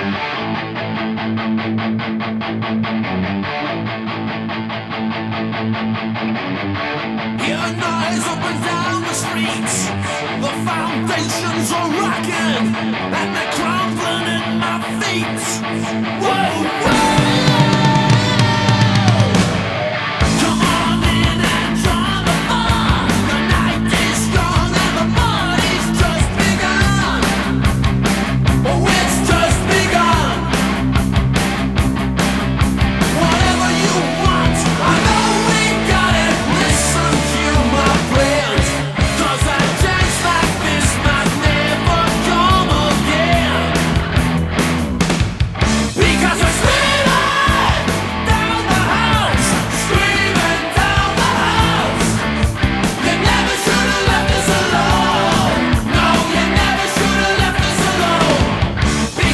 Hearing noise up and down the streets. The foundations are rocking and they're crumbling in my feet. Whoa!